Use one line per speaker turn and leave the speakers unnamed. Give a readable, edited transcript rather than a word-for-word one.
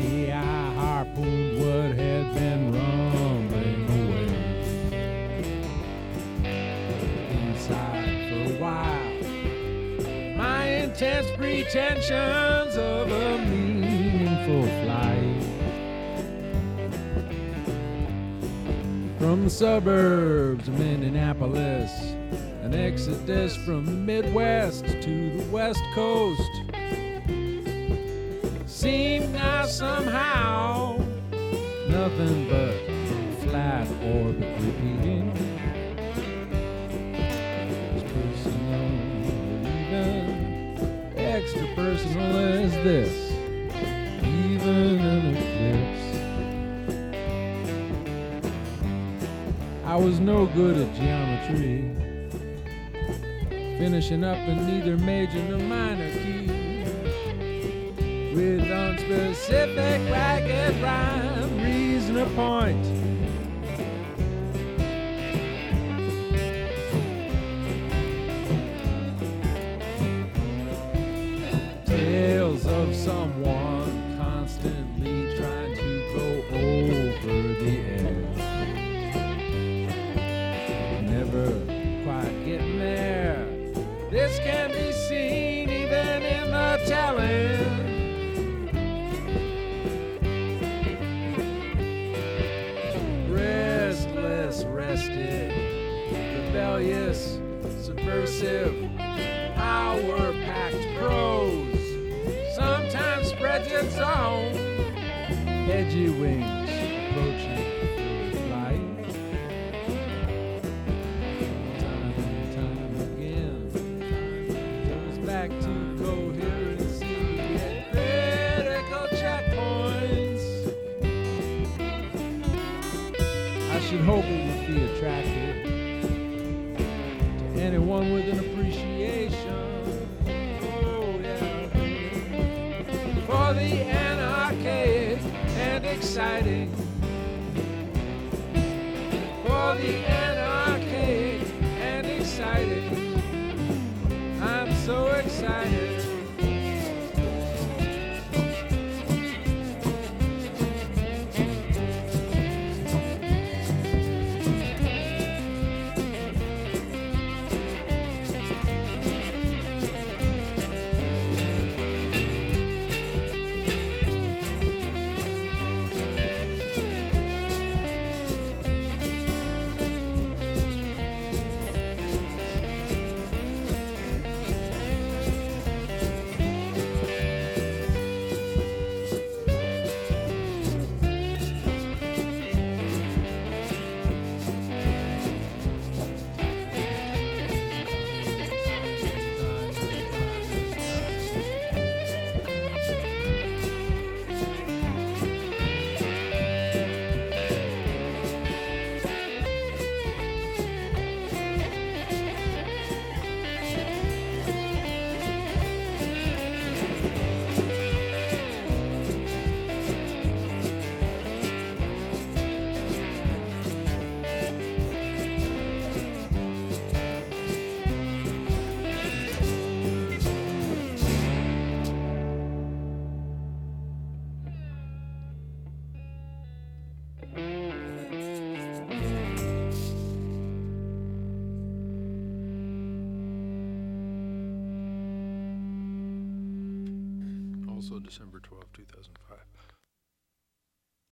day I harpooned what had been rumbling away inside for a while. My intense pretensions of a meaningful flight from the suburbs of Minneapolis, an exodus from the Midwest to the West Coast, seemed now somehow nothing but flat orbit repeating. As personal or even extra personal as this, even an eclipse. I was no good at geometry, finishing up in neither major nor minor key, with unspecific ragged rhyme, reason or point. Tales of someone constantly trying to go over the edge, never quite getting there. This can be seen even in the telling. Restless, rested, rebellious, subversive, power-packed prose sometimes spreads its own edgy wings approaching through flight. Time and time again, goes back to coherency at critical checkpoints. I should hope it would be attractive to anyone with an appreciation, oh yeah, for the anarchic and exciting, for the anarchic and exciting. I'm so excited.
Also December 12, 2005.